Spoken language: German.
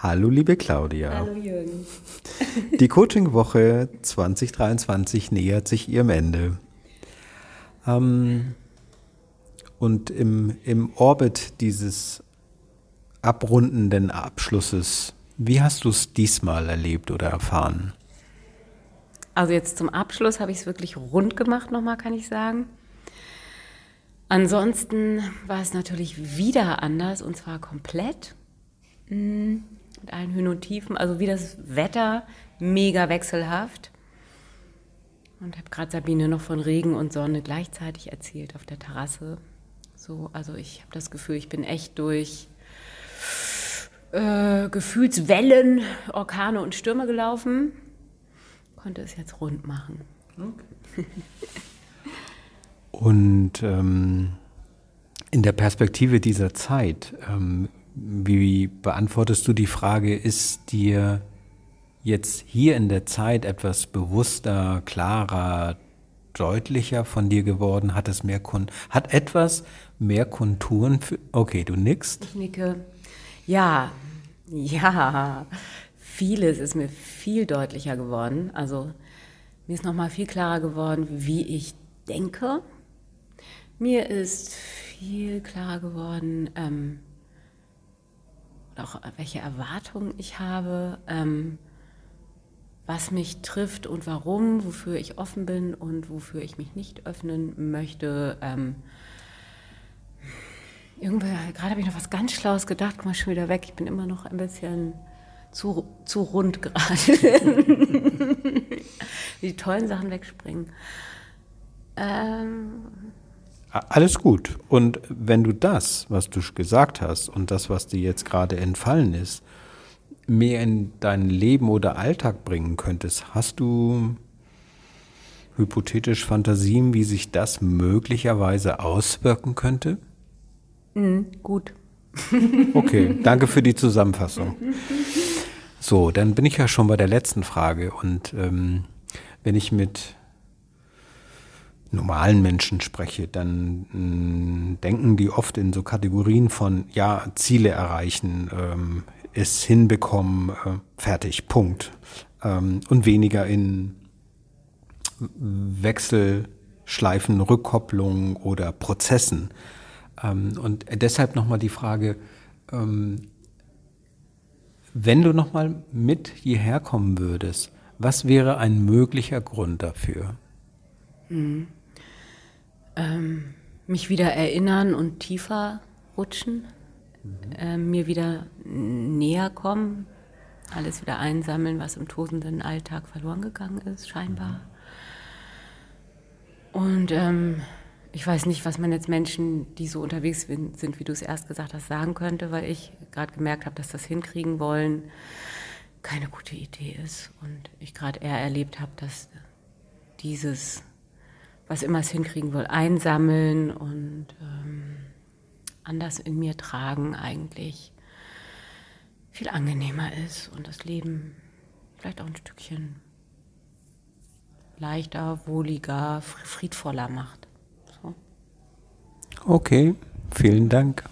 Hallo liebe Claudia. Hallo Jürgen. Die Coaching-Woche 2023 nähert sich ihrem Ende. Und im Orbit dieses abrundenden Abschlusses, wie hast du es diesmal erlebt oder erfahren? Also jetzt zum Abschluss habe ich es wirklich rund gemacht nochmal, kann ich sagen. Ansonsten war es natürlich wieder anders und zwar komplett. Mit allen Höhen und Tiefen, also wie das Wetter, mega wechselhaft. Und habe gerade Sabine noch von Regen und Sonne gleichzeitig erzählt auf der Terrasse. So, also ich habe das Gefühl, ich bin echt durch Gefühlswellen, Orkane und Stürme gelaufen. Konnte es jetzt rund machen. Okay. Und in der Perspektive dieser Zeit, wie beantwortest du die Frage, ist dir jetzt hier in der Zeit etwas bewusster, klarer, deutlicher von dir geworden? Hat etwas mehr Konturen okay, du nickst. Ich nicke. Ja, vieles ist mir viel deutlicher geworden. Also mir ist nochmal viel klarer geworden, wie ich denke. Mir ist viel klarer geworden, auch welche Erwartungen ich habe, was mich trifft und warum, wofür ich offen bin und wofür ich mich nicht öffnen möchte. Gerade habe ich noch was ganz Schlaues gedacht, komm mal schon wieder weg, ich bin immer noch ein bisschen zu rund gerade. Die tollen Sachen wegspringen. Alles gut. Und wenn du das, was du gesagt hast und das, was dir jetzt gerade entfallen ist, mehr in dein Leben oder Alltag bringen könntest, hast du hypothetisch Fantasien, wie sich das möglicherweise auswirken könnte? Gut. Okay, danke für die Zusammenfassung. So, dann bin ich ja schon bei der letzten Frage. Und wenn ich mit normalen Menschen spreche, dann denken die oft in so Kategorien von, ja, Ziele erreichen, es hinbekommen, fertig, Punkt. Und weniger in Wechselschleifen, Rückkopplungen oder Prozessen. Und deshalb nochmal die Frage, wenn du nochmal mit hierher kommen würdest, was wäre ein möglicher Grund dafür? Mich wieder erinnern und tiefer rutschen, mir wieder näher kommen, alles wieder einsammeln, was im tosenden Alltag verloren gegangen ist, scheinbar. Und ich weiß nicht, was man jetzt Menschen, die so unterwegs sind, wie du es erst gesagt hast, sagen könnte, weil ich gerade gemerkt habe, dass das hinkriegen wollen keine gute Idee ist. Und ich gerade eher erlebt habe, dass dieses, was immer es hinkriegen will, einsammeln und anders in mir tragen, eigentlich viel angenehmer ist und das Leben vielleicht auch ein Stückchen leichter, wohliger, friedvoller macht. So. Okay, vielen Dank.